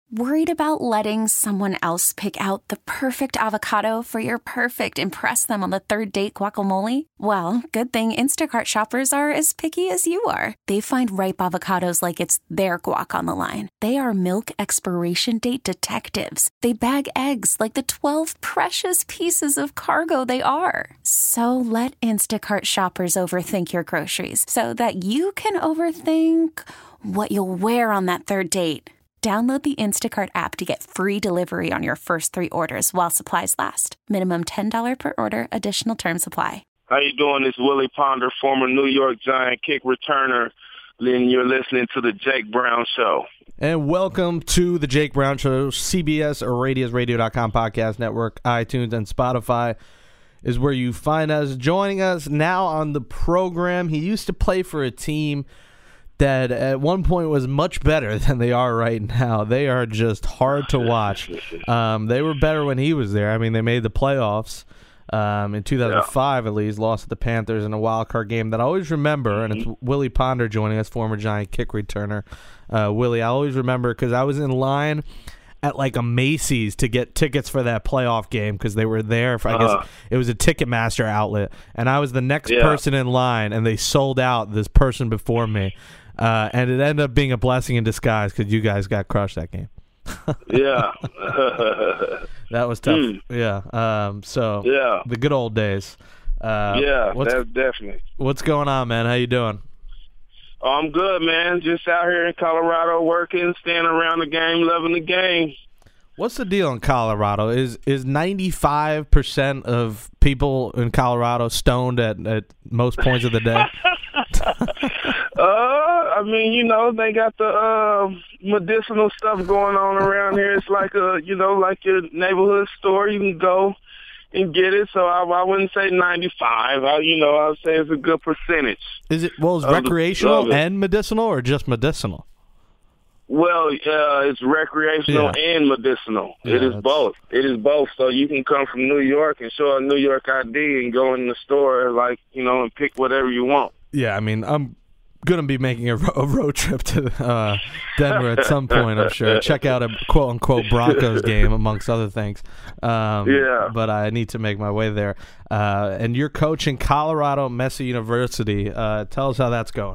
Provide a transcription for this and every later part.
Worried about letting someone else pick out the perfect avocado for your perfect impress them on the third date guacamole? Well, good thing Instacart shoppers are as picky as you are. They find ripe avocados like it's their guac on the line. They are milk expiration date detectives. They bag eggs like the 12 precious pieces of cargo they are. So let Instacart shoppers overthink your groceries so that you can overthink what you'll wear on that third date. Download the Instacart app to get free delivery on your first 3 orders while supplies last. Minimum $10 per order. Additional terms apply. How you doing? It's Willie Ponder, former New York Giant kick returner. Then you're listening to the Jake Brown Show. And welcome to the Jake Brown Show. CBS or radiusradio.com podcast network, iTunes, and Spotify is where you find us. Joining us now on the program, he used to play for a team that at one point was much better than they are right now. They are just hard to watch. They were better when he was there. I mean, they made the playoffs in 2005 at least, lost to the Panthers in a wild card game that I always remember, and it's Willie Ponder joining us, former Giant kick returner. Willie, I always remember because I was in line at like a Macy's to get tickets for that playoff game because they were there for, I guess it was a Ticketmaster outlet, and I was the next person in line, and they sold out this person before me. And it ended up being a blessing in disguise because you guys got crushed that game. Yeah. That was tough. The good old days. That's definitely. What's going on, man? How you doing? Oh, I'm good, man. Just out here in Colorado working, staying around the game, loving the game. What's the deal in Colorado? Is 95% of people in Colorado stoned at most points of the day? I mean, you know, they got the medicinal stuff going on around here. It's like like your neighborhood store. You can go and get it. So I wouldn't say 95. I would say it's a good percentage. Is it recreational and medicinal, or just medicinal? Well, it's recreational and medicinal. Yeah, it is both. It is both. So you can come from New York and show a New York ID and go in the store, and pick whatever you want. Yeah, I mean, I'm going to be making a road trip to Denver at some point, I'm sure. Check out a quote-unquote Broncos game, amongst other things. But I need to make my way there. And you're coaching Colorado Mesa University. Tell us how that's going.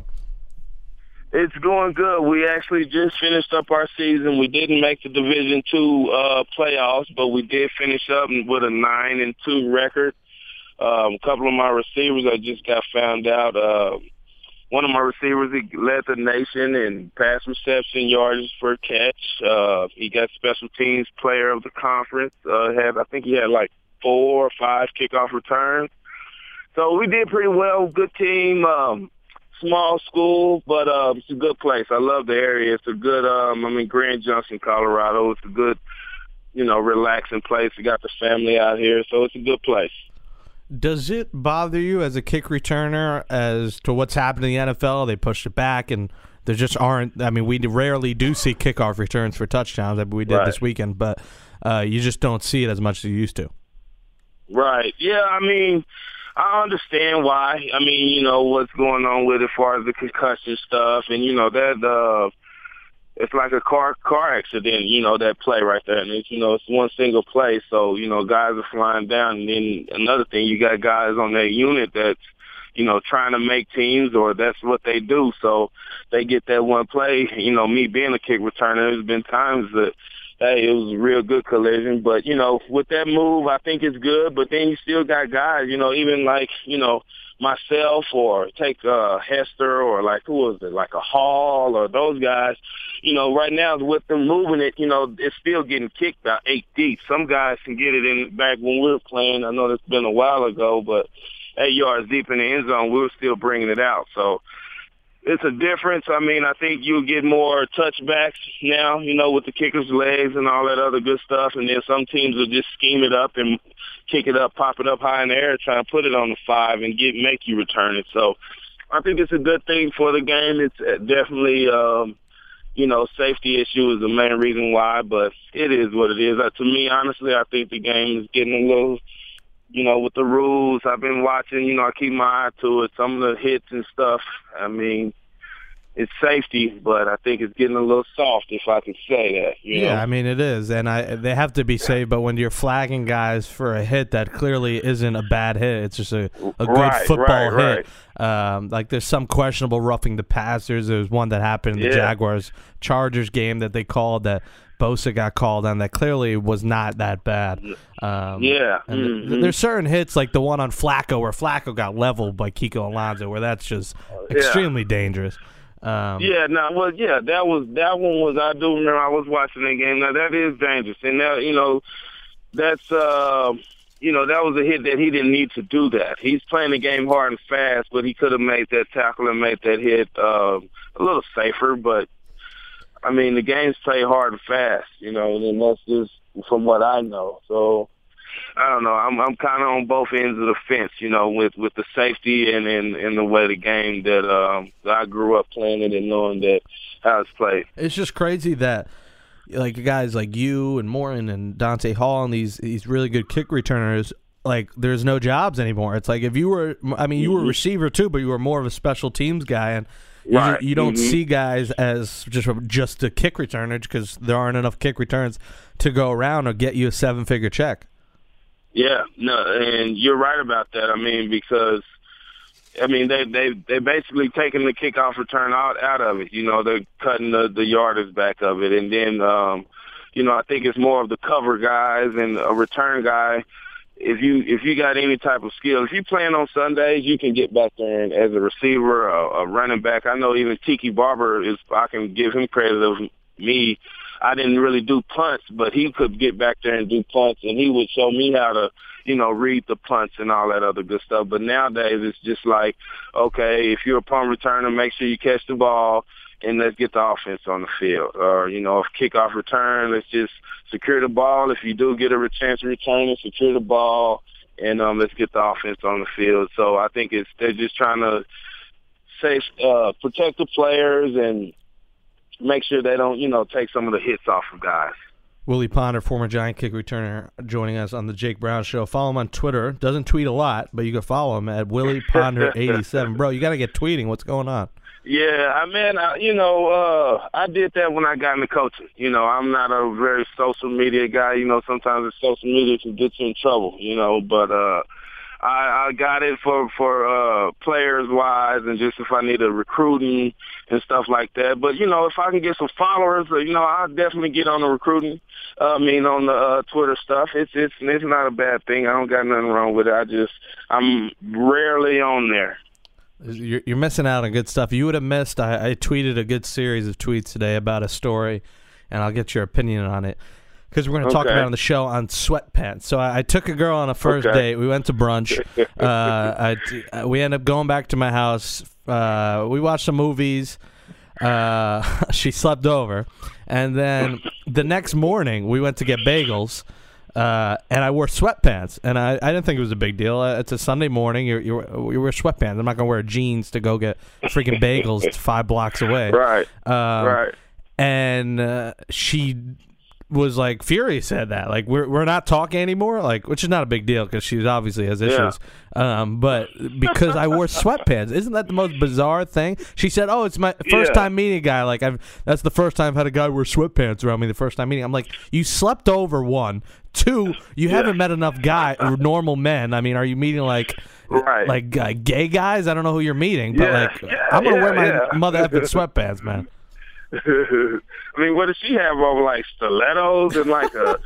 It's going good. We actually just finished up our season. We didn't make the Division II playoffs, but we did finish up with a 9-2 record. A couple of my receivers, I just got found out. One of my receivers, he led the nation in pass reception, yardage per catch. He got special teams player of the conference. I think he had like 4 or 5 kickoff returns. So we did pretty well. Good team. Small school, but it's a good place. I love the area. It's a good, Grand Junction, Colorado. It's a good, relaxing place. We got the family out here, so it's a good place. Does it bother you as a kick returner as to what's happening in the NFL? They pushed it back, and there just aren't. I mean, we rarely do see kickoff returns for touchdowns. We did this weekend, but you just don't see it as much as you used to. Right. Yeah, I mean, I understand why. I mean, what's going on with it as far as the concussion stuff, and that it's like a car accident. That play right there, and it's one single play. So guys are flying down, and then another thing, you got guys on that unit that's trying to make teams, or that's what they do. So they get that one play. Me being a kick returner, there's been times that, hey, it was a real good collision. But, with that move, I think it's good. But then you still got guys, even like, myself, or take Hester, or like, who was it, like a Hall, or those guys. Right now with them moving it, it's still getting kicked about 8 deep. Some guys can get it in back when we were playing. I know that's been a while ago, but 8 yards deep in the end zone, we were still bringing it out. So it's a difference. I mean, I think you'll get more touchbacks now, with the kicker's legs and all that other good stuff. And then some teams will just scheme it up and kick it up, pop it up high in the air, try to put it on the 5 and make you return it. So I think it's a good thing for the game. It's definitely, safety issue is the main reason why, but it is what it is. To me, honestly, I think the game is getting a little, with the rules. I've been watching, I keep my eye to it, some of the hits and stuff. I mean, it's safety, but I think it's getting a little soft, if I could say that. You know? I mean, it is, and they have to be safe, but when you're flagging guys for a hit that clearly isn't a bad hit, it's just a good football hit. Like there's some questionable roughing the passers. There was one that happened in the Jaguars-Chargers game that they called that Bosa got called on that clearly was not that bad. There's certain hits like the one on Flacco where Flacco got leveled by Kiko Alonso where that's just extremely dangerous. That one was, I do remember I was watching that game. Now that is dangerous. And that, that's, that was a hit that he didn't need to do that. He's playing the game hard and fast, but he could have made that tackle and made that hit a little safer. But, I mean, the game's played hard and fast, and that's just from what I know. So, I don't know. I'm kind of on both ends of the fence, with the safety and the way the game that I grew up playing it and knowing that how it's played. It's just crazy that like guys like you and Morton and Dante Hall and these really good kick returners, like there's no jobs anymore. It's like if you were, you were a receiver too, but you were more of a special teams guy, and you don't see guys as just a kick returner because there aren't enough kick returns to go around or get you a 7-figure check. Yeah, no, and you're right about that. Because they basically taking the kickoff return out of it. They're cutting the yardage back of it, and then I think it's more of the cover guys and a return guy. If you got any type of skill, if you playing on Sundays, you can get back there and as a receiver, a running back. I know even Tiki Barber I can give him credit of me. I didn't really do punts, but he could get back there and do punts, and he would show me how to, read the punts and all that other good stuff. But nowadays it's just like, okay, if you're a punt returner, make sure you catch the ball, and let's get the offense on the field. Or, if kickoff return, let's just secure the ball. If you do get a chance to return it, secure the ball, and let's get the offense on the field. So I think they're just trying to protect the players and make sure they don't, take some of the hits off of guys. Willie Ponder, former Giant kick returner, joining us on the Jake Brown Show. Follow him on Twitter. Doesn't tweet a lot, but you can follow him at Willie Ponder 87. Bro, you got to get tweeting. What's going on? Yeah, I did that when I got into coaching. I'm not a very social media guy. Sometimes the social media can get you in trouble, but I got it for players wise and just if I need a recruiting and stuff like that. But if I can get some followers, I'll definitely get on the recruiting. On the Twitter stuff. It's not a bad thing. I don't got nothing wrong with it. I'm rarely on there. You're missing out on good stuff. You would have missed. I tweeted a good series of tweets today about a story, and I'll get your opinion on it. Because we're going to talk about it on the show on sweatpants. So I took a girl on a first date. We went to brunch. We ended up going back to my house. We watched some movies. She slept over. And then the next morning, we went to get bagels. And I wore sweatpants. And I didn't think it was a big deal. It's a Sunday morning. You wear sweatpants. I'm not going to wear jeans to go get freaking bagels 5 blocks away. Right. And she was like furious at that, like we're not talking anymore, like, which is not a big deal because she obviously has issues. But because I wore sweatpants, isn't that the most bizarre thing? She said, "Oh, it's my first time meeting a guy. Like that's the first time I've had a guy wear sweatpants around me. The first time meeting." I'm like, you slept over, 1, 2. You haven't met enough normal men. Are you meeting like gay guys? I don't know who you're meeting, but I'm gonna wear my mother effing sweatpants, man. What does she have over, like stilettos and like a,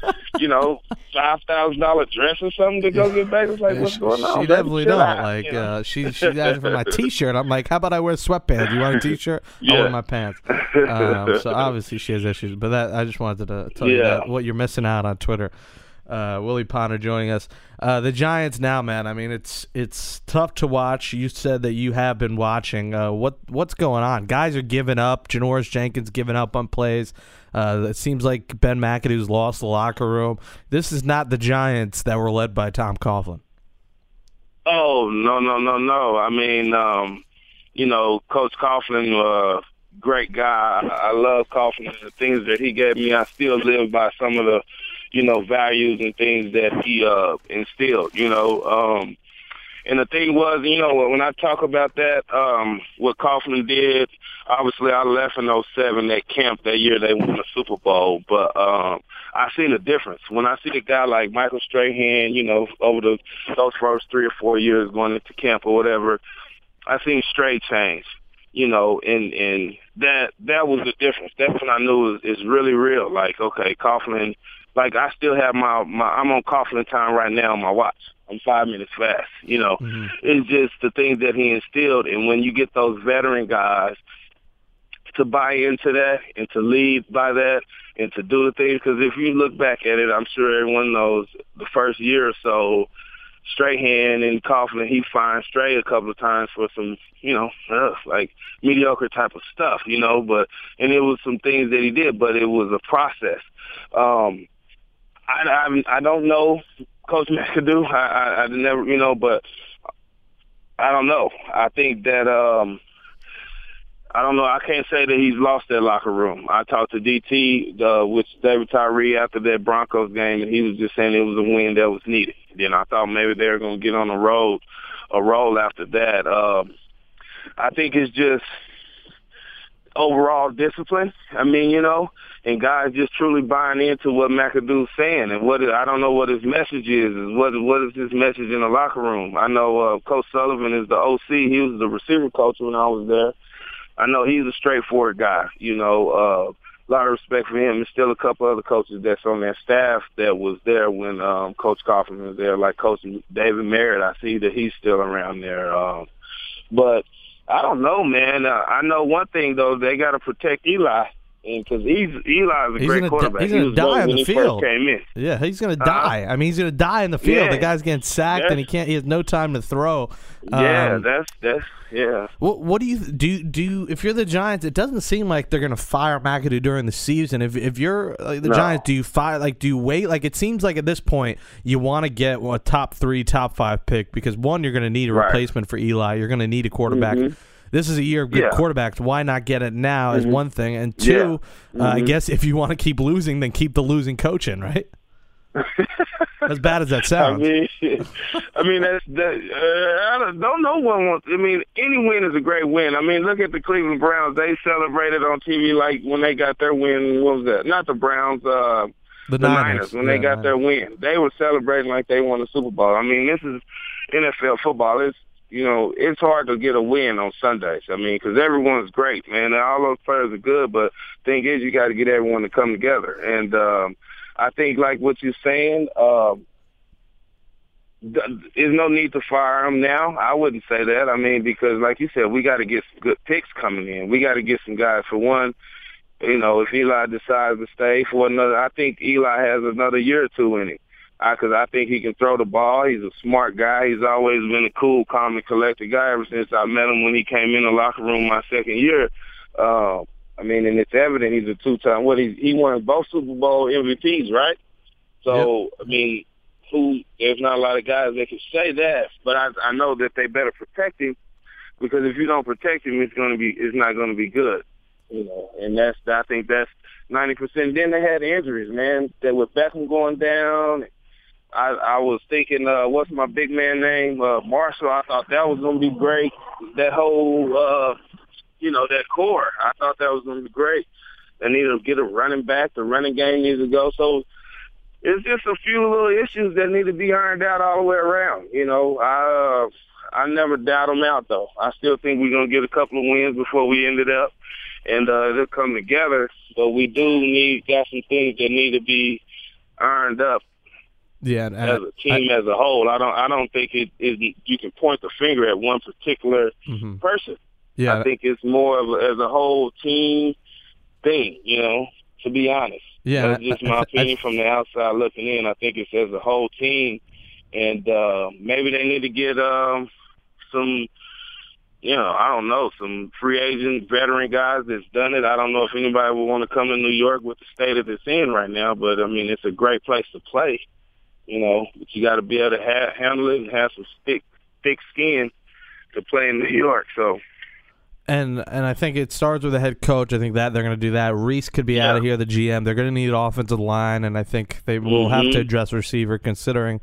$5,000 dress or something to go get bagels? Like, what's going on? She definitely don't. Like, she's asking for my T-shirt. I'm like, how about I wear sweatpants? You want a T-shirt? I'll wear my pants. So obviously she has issues, but I just wanted to tell you what you're missing out on Twitter. Willie Ponder joining us. The Giants now, man. It's tough to watch. You said that you have been watching. What's going on? Guys are giving up. Janoris Jenkins giving up on plays. It seems like Ben McAdoo's lost the locker room. This is not the Giants that were led by Tom Coughlin. Oh, no. Coach Coughlin, great guy. I love Coughlin and the things that he gave me. I still live by some of the values and things that he instilled, and And the thing was, when I talk about that, what Coughlin did, obviously I left in 2007, that camp that year they won the Super Bowl. But I seen a difference. When I see a guy like Michael Strahan, over those first 3 or 4 years going into camp or whatever, I seen straight change, and that was the difference. That's when I knew it's really real. Like, okay, Coughlin, like I still have I'm on Coughlin time right now on my watch. I'm 5 minutes fast, Mm-hmm. It's just the things that he instilled. And when you get those veteran guys to buy into that and to lead by that and to do the things, because if you look back at it, I'm sure everyone knows the first year or so, Strahan and Coughlin, he fined Stray a couple of times for some, like mediocre type of stuff, and it was some things that he did, but it was a process. I don't know Coach McAdoo. I never, but I don't know. I think that, I don't know. I can't say that he's lost that locker room. I talked to DT, with David Tyree after that Broncos game, and he was just saying it was a win that was needed. Then I thought maybe they were going to get on a roll after that. I think it's just overall discipline. I mean, and guys just truly buying into what McAdoo's saying, and I don't know what his message is. What is his message in the locker room? I know Coach Sullivan is the OC. He was the receiver coach when I was there. I know he's a straightforward guy. A lot of respect for him. There's still a couple other coaches that's on that staff that was there when Coach Coughlin was there, like Coach David Merritt. I see that he's still around there. But I don't know, man. I know one thing, though. They got to protect Eli. Because Eli's a great quarterback. He's going to die on the field. Came in. Yeah, he's going to die. I mean, he's going to die in the field. Yeah, the guy's getting sacked, and he has no time to throw. Yeah, yeah. What do you if you're the Giants? It doesn't seem like they're going to fire McAdoo during the season. If you're the Giants, do you fire? Like, do you wait? Like, it seems like at this point you want to get a top 3, top 5 pick because one, you're going to need a replacement for Eli. You're going to need a quarterback. Mm-hmm. This is a year of good quarterbacks. Why not get it now is one thing. And two, I guess if you want to keep losing, then keep the losing coach in, right? As bad as that sounds. I mean, I don't know one wants. I mean, any win is a great win. I mean, look at the Cleveland Browns. They celebrated on TV like when they got their win. What was that? Not the Browns. The Niners. When they got their win, they were celebrating like they won the Super Bowl. I mean, this is NFL football. It's hard to get a win on Sundays. I mean, because everyone's great, man. All those players are good, but the thing is you got to get everyone to come together. And I think, like what you're saying, there's no need to fire him now. I wouldn't say that. I mean, because, like you said, we got to get some good picks coming in. We got to get some guys. For one, if Eli decides to stay for another, I think Eli has another year or two in him. Because I think he can throw the ball. He's a smart guy. He's always been a cool, calm, and collected guy ever since I met him when he came in the locker room my second year. I mean, and it's evident he's a two-time. He won both Super Bowl MVPs, right? So, yep. I mean, there's not a lot of guys that can say that, but I know that they better protect him because if you don't protect him, it's not going to be good. And I think that's 90%. Then they had injuries, man. That with Beckham going down. I was thinking, what's my big man name? Marshall. I thought that was going to be great. That whole, that core. I thought that was going to be great. They need to get a running back. The running game needs to go. So it's just a few little issues that need to be ironed out all the way around. I never doubt them out, though. I still think we're going to get a couple of wins before we end it up. And they'll come together. But we got some things that need to be ironed up. Yeah, as a team as a whole, I don't think you can point the finger at one particular person. Yeah, I think it's more of as a whole team thing. To be honest, that's just my opinion from the outside looking in. I think it's as a whole team, and maybe they need to get some. I don't know, some free agent veteran guys that's done it. I don't know if anybody would want to come to New York with the state that it's in right now, but I mean, it's a great place to play. But you got to be able to handle it and have some thick skin to play in New York. So, and I think it starts with the head coach. I think that they're going to do that. Reese could be out of here, the GM. They're going to need an offensive line, and I think they will have to address receiver considering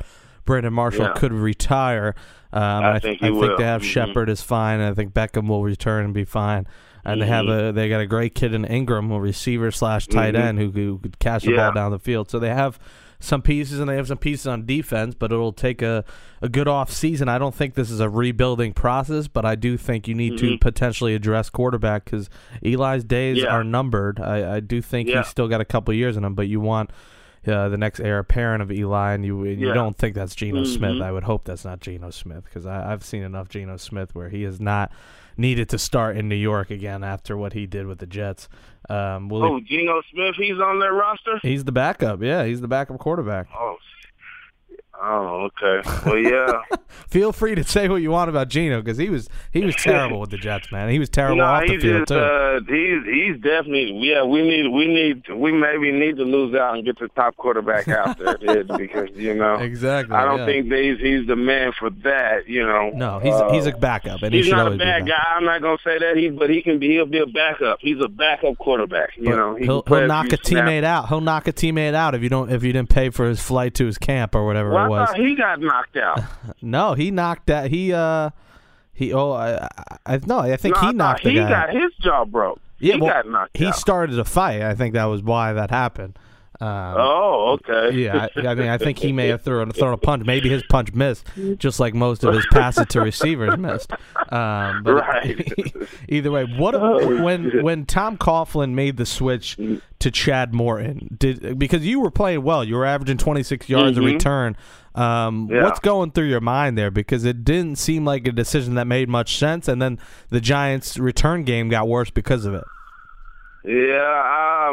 Brandon Marshall could retire. I think they have Shepard is fine. And I think Beckham will return and be fine. And they got a great kid in Ingram, a receiver / tight end who could catch the ball down the field. So they have some pieces, and they have some pieces on defense, but it'll take a good off season. I don't think this is a rebuilding process, but I do think you need to potentially address quarterback because Eli's days are numbered. I do think he's still got a couple years in him, but you want the next heir apparent of Eli, and you don't think that's Geno Smith. I would hope that's not Geno Smith because I've seen enough Geno Smith where he is not needed to start in New York again after what he did with the Jets. Geno Smith, he's on their roster? He's the backup. Yeah, he's the backup quarterback. Oh, okay. Well, yeah. Feel free to say what you want about Geno because he was terrible with the Jets, man. He was terrible off the field too. He's definitely we maybe need to lose out and get the top quarterback out there because exactly. I don't think he's the man for that. No, he's a backup, and he's not a bad guy. I'm not gonna say that he'll be a backup. He's a backup quarterback. He'll knock a teammate out. He'll knock a teammate out if you didn't pay for his flight to his camp or whatever it was. I thought he got knocked out. No, he knocked out. I think he knocked the guy. He got his jaw broke. Yeah, got knocked out. He started a fight. I think that was why that happened. Okay. Yeah, I think he may have thrown a punch. Maybe his punch missed, just like most of his passes to receivers missed. But right. Either way, when Tom Coughlin made the switch to Chad Morton, because you were playing well, you were averaging 26 yards a return. What's going through your mind there? Because it didn't seem like a decision that made much sense, and then the Giants' return game got worse because of it. Yeah.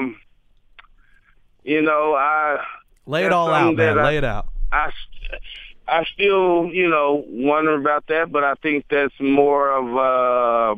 Lay it all out, man. Lay it out. I still, wonder about that, but I think that's more of,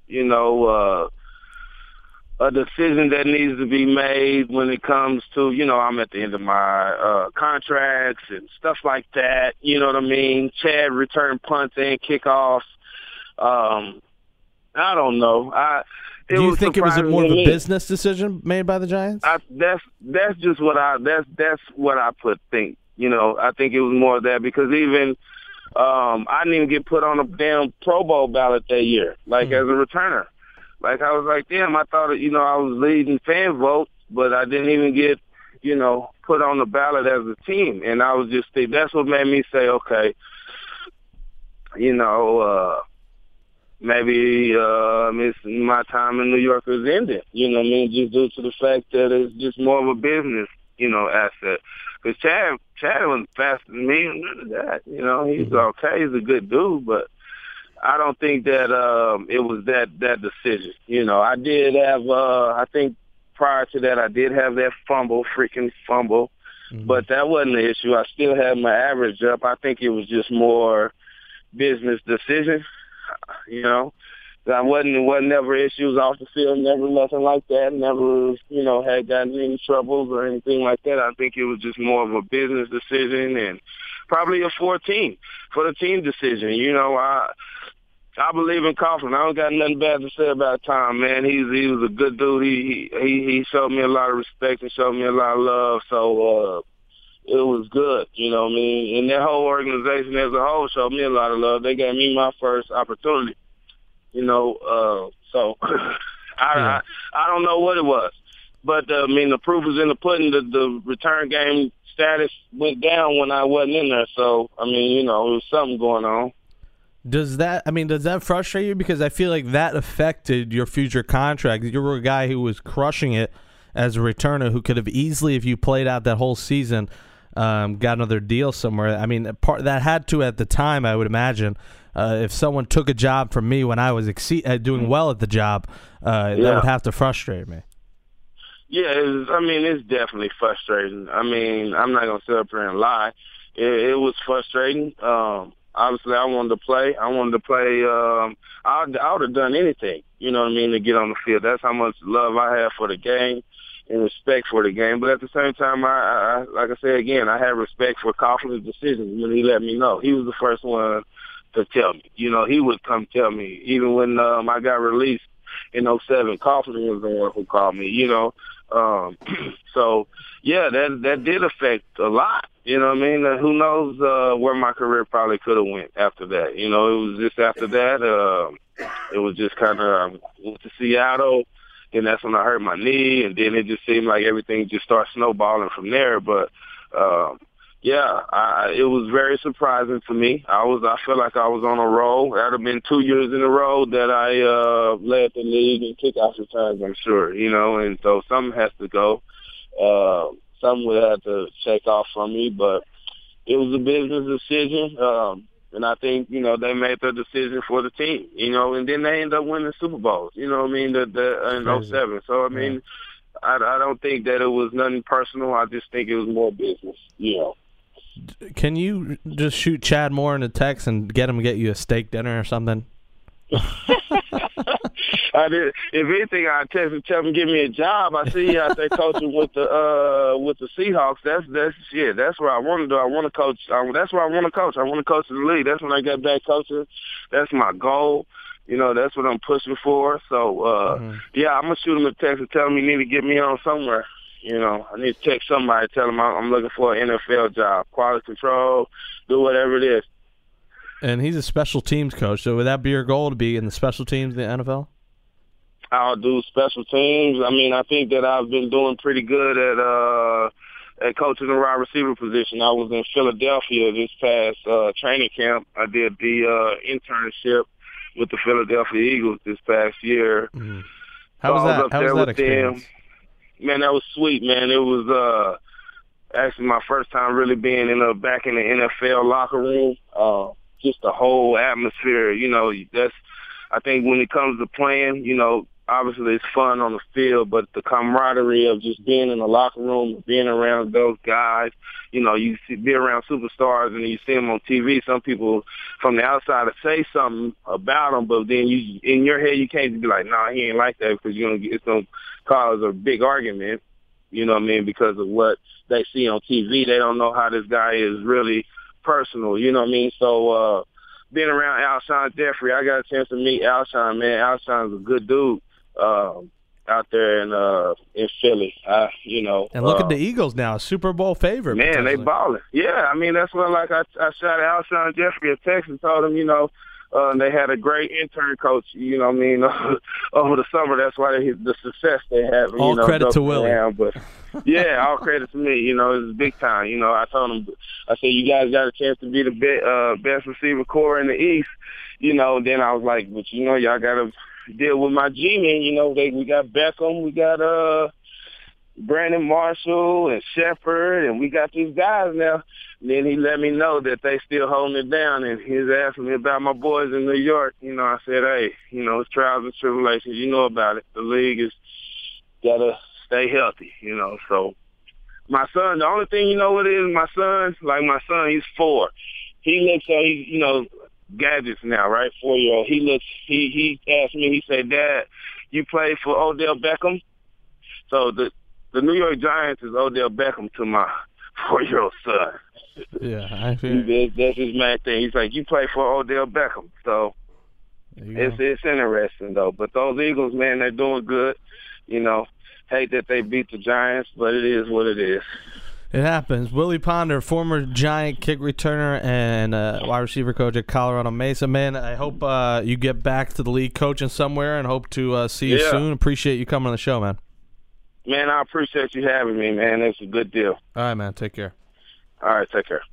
a decision that needs to be made when it comes to, I'm at the end of my contracts and stuff like that. You know what I mean? Chad return punts and kickoffs. I don't know. Do you think it was more of a business decision made by the Giants? That's just what I think. I think it was more of that because even I didn't even get put on a damn Pro Bowl ballot that year, as a returner. I was like, damn, I thought I was leading fan votes, but I didn't even get put on the ballot as a team, and I was just thinking that's what made me say, okay, maybe my time in New York is ended, just due to the fact that it's just more of a business, asset. Because Chad was faster than me and none of that. He's okay. He's a good dude, but I don't think that it was that decision. I did have, I think prior to that, I did have that freaking fumble, but that wasn't the issue. I still had my average up. I think it was just more business decision. That wasn't never issues off the field, never nothing like that, never, had gotten any troubles or anything like that. I think it was just more of a business decision and probably for the team decision. I believe in Coughlin. I don't got nothing bad to say about Tom, man. He was a good dude. He showed me a lot of respect and showed me a lot of love. So, it was good, what I mean? And that whole organization as a whole showed me a lot of love. They gave me my first opportunity, so I don't know what it was. But, the proof is in the pudding. The return game status went down when I wasn't in there. So, it was something going on. Does that frustrate you? Because I feel like that affected your future contract. You were a guy who was crushing it as a returner who could have easily, if you played out that whole season, got another deal somewhere. That had to at the time, I would imagine. If someone took a job from me when I was doing well at the job, that would have to frustrate me. Yeah, it's definitely frustrating. I'm not going to sit up here and lie. It was frustrating. Obviously, I wanted to play. I would have done anything, to get on the field. That's how much love I have for the game and respect for the game. But at the same time, I like I said again, I had respect for Coughlin's decision when he let me know. He was the first one to tell me. He would come tell me. Even when I got released in 2007, Coughlin was the one who called me, So, yeah, that did affect a lot, You know what I mean? Who knows where my career probably could have went after that. You know, it was just after that, it was just kind of went to Seattle, and that's when I hurt my knee, and then it just seemed like everything just started snowballing from there. But, it was very surprising to me. I feel like I was on a roll. That had been 2 years in a row that I led the league in kickoff returns, I'm sure, you know, and so something has to go. Something would have to check off from me, but it was a business decision. And I think, you know, they made their decision for the team, you know, and then they ended up winning Super Bowls, you know what I mean, in 2007. So, I mean, I don't think that it was nothing personal. I just think it was more business, you know. Can you just shoot Chad Moore in a text and get him to get you a steak dinner or something? I did. If anything, I text and tell him give me a job. I see you out there coaching with the Seahawks. That's where I want to do. I want to coach. That's where I want to coach. I want to coach in the league. That's when I get back coaching. That's my goal. You know, that's what I'm pushing for. So I'm gonna shoot him a text and tell him he need to get me on somewhere. You know, I need to text somebody, tell him I'm looking for an NFL job, quality control, do whatever it is. And he's a special teams coach, so would that be your goal, to be in the special teams in the NFL? I'll do special teams. I mean, I think that I've been doing pretty good at coaching the wide receiver position. I was in Philadelphia this past training camp. I did the internship with the Philadelphia Eagles this past year. Mm-hmm. How was that experience? Man, that was sweet, man. It was actually my first time really being back in the NFL locker room. Just the whole atmosphere, you know, I think when it comes to playing, you know, obviously it's fun on the field, but the camaraderie of just being in the locker room, being around those guys, you know, be around superstars and you see them on TV. Some people from the outside say something about them, but then in your head you can't be like, nah, he ain't like that, because it's going to cause a big argument, you know what I mean, because of what they see on TV. They don't know how this guy is really personal, you know what I mean? So being around Alshon Jeffrey, I got a chance to meet Alshon, man. Alshon's a good dude out there in Philly, you know. And look at the Eagles now, Super Bowl favorite. Man, they balling. Yeah, I mean, that's what, like, I shot Alshon Jeffrey a text and told him, you know, they had a great intern coach, you know what I mean, over the summer. That's why the success they have. All credit to Willie. But, yeah, all credit to me. You know, it was big time. You know, I told him, I said, you guys got a chance to be the best receiver core in the East. You know, then I was like, but, you know, y'all got to deal with my G-men. You know, we got Beckham, we got Brandon Marshall and Shepard, and we got these guys now. And then he let me know that they still holding it down, and he was asking me about my boys in New York. You know, I said, hey, you know, it's trials and tribulations. You know about it. The league is got to stay healthy, you know. So my son, the only thing, you know what it is, my son, he's 4. He looks at, you know, gadgets now, right? 4-year-old. He asked me, he said, Dad, you played for Odell Beckham? So the New York Giants is Odell Beckham to my 4-year-old son. Yeah, I feel that's his main thing. He's like, you play for Odell Beckham. So it's interesting, though. But those Eagles, man, they're doing good. You know, hate that they beat the Giants, but it is what it is. It happens. Willie Ponder, former Giant kick returner and wide receiver coach at Colorado Mesa. Man, I hope you get back to the league coaching somewhere, and hope to see you soon. Appreciate you coming on the show, man. Man, I appreciate you having me, man. It's a good deal. All right, man. Take care. All right, take care.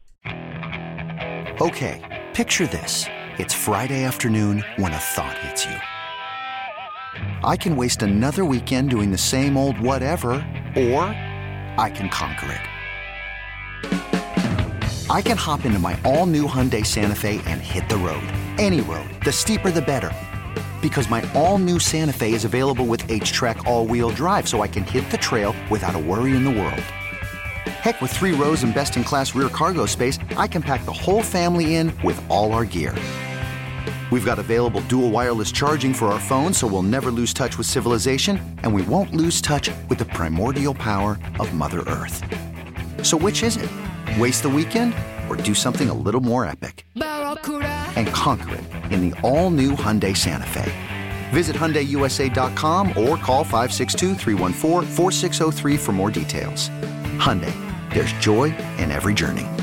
Okay, picture this. It's Friday afternoon when a thought hits you. I can waste another weekend doing the same old whatever, or I can conquer it. I can hop into my all-new Hyundai Santa Fe and hit the road. Any road. The steeper, the better. Because my all-new Santa Fe is available with H-Track all-wheel drive, so I can hit the trail without a worry in the world. Heck, with 3 rows and best-in-class rear cargo space, I can pack the whole family in with all our gear. We've got available dual wireless charging for our phones, so we'll never lose touch with civilization, and we won't lose touch with the primordial power of Mother Earth. So which is it? Waste the weekend or do something a little more epic? And conquer it in the all-new Hyundai Santa Fe. Visit HyundaiUSA.com or call 562-314-4603 for more details. Hyundai, There's joy in every journey.